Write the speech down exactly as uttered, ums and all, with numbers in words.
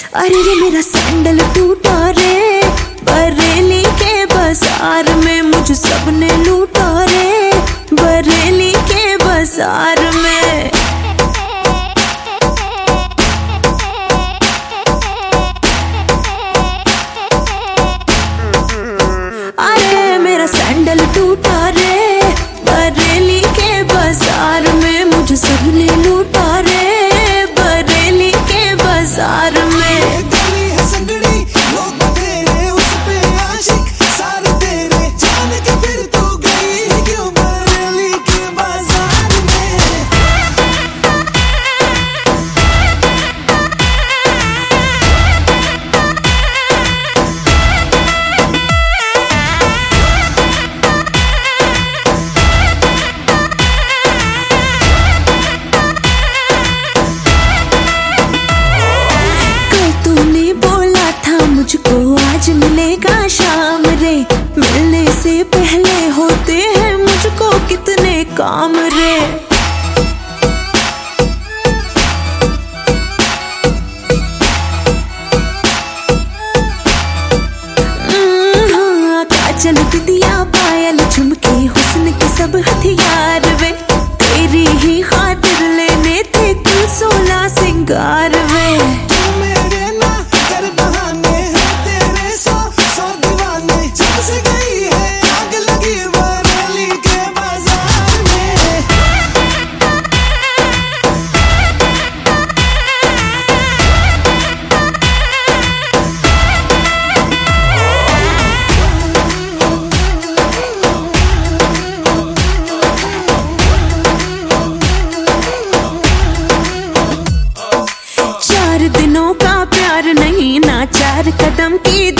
अरे रे मेरा सैंडल टूटा रे, बरेली के बाजार में मुझे सबने लूटा रे, बरेली के बाजार में। अरे मेरा सैंडल टूटा रे, बरेली के बाजार में मुझे सबने लूटा रे, बरेली के बाजार में। मुझको आज मिलेगा शाम रे, मिलने से पहले होते हैं मुझको कितने काम रे। हाँ, काजल बिंदिया पायल झुमके हुस्न के सब हथियार वे, तेरी ही खातिर लेने थे कुल सोलह सिंगार वे। दिनों का प्यार नहीं ना चार कदम की